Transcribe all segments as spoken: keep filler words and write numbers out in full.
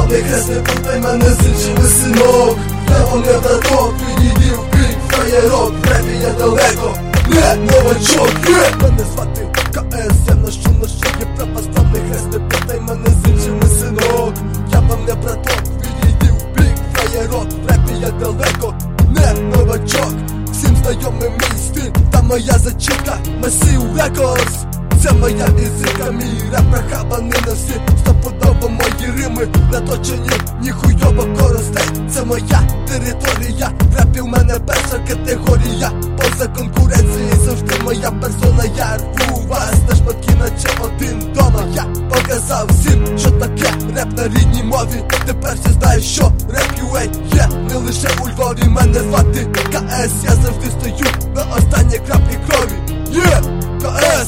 православний хрест, не путай мене з іншими, синок. Я вам не браток, підійди в бік, фраєрок, в репі я далеко, не новачок, є! Мене звати КС, я ношу на шиї православний хрест, не путай мене з іншими, синок. Я вам не браток, підійди в бік, фраєрок, в репі я далеко, не новачок. Всім знайомий мій стиль та моя зачітка Massive Records. Це моя візитка, мій реп прохабаний на всі. Стопудово мої рими наточені, ніхуйово коростей. Це моя територія, в репі в мене перша категорія. Поза конкуренцією завжди моя персона. Я рву вас на шматки, наче один дома. Я показав всім, що таке реп на рідній мові. Тепер всі знають, що реп ю ей є не лише у Львові. Мене звати КС, я завжди стою на останній краплі крові. Є, yeah! КС!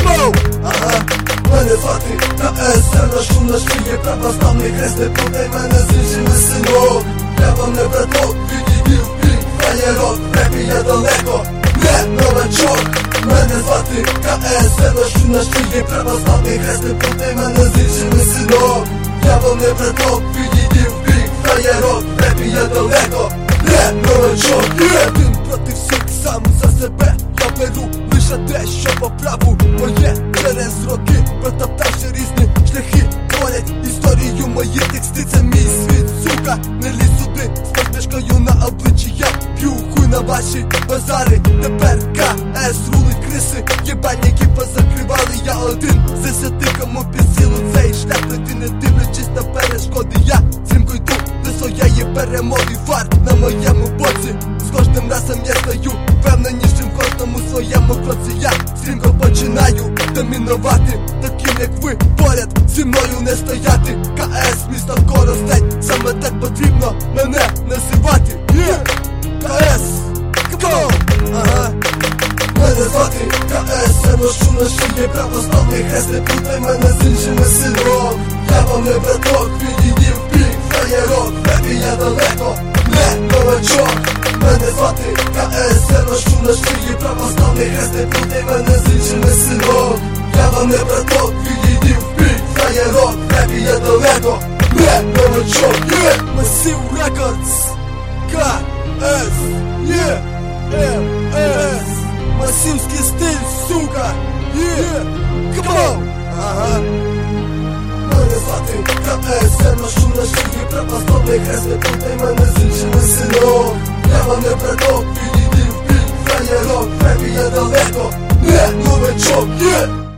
Ага, мене звати КС, я ношу на шиї православний хрест, не путай мене з іншими, синок. Я вам не браток, підійди в бік, фраєрок, в репі я далеко, не новачок. Мене звати КС, я ношу на шиї православний хрест, не путай мене з іншими, синок. Я вам не браток, підійди в бік, фраєрок, в репі я далеко, не новачок. Один проти всіх, сам за себе я беру лише те, що по праву моє. Через роки, протоптавши різні шляхи, творять історію мої тексти. Це мій світ, сука, не лізь сюди з посмішкою на обличчі. Я п'ю хуй на ваші базари. Тепер КС рулить криси, єбальники позакривали. Я один з десяти, кому під силу цей шлях пройти, не дивлячись на перешкоди. Я стрімко йду до своєї перемоги. Фарт на моєму боці, з кожним разом я стаю впевненішим в кожному своєму кроці. Я стрімко починаю домінувати, таким як ви, поряд зі мною не стояти. КС, місто Коростень, саме так потрібно мене називати. Yeah! КС, come ага. Мене звати КС, я ношу на шиї православний хрест, не путай мене з іншими, синок. Я вам не браток, підійди в бік, фраєрок, в репі я далеко, не новачок. Мене звати КС, я ношу на шиї православний хрест, не путай мене з іншими, синок. Я вам не браток, підійди в бік, фраєрок, в репі я далеко, не новачок. Є, Massive Records, КС, є, ем ес, масивський стиль, сука, є, come on, ага. Мене звати КС, я ношу на шиї православний хрест, не путай мене з іншими, синок. Я вам не браток, підійди в бік, фраєрок, в репі я далеко, не новачок, є.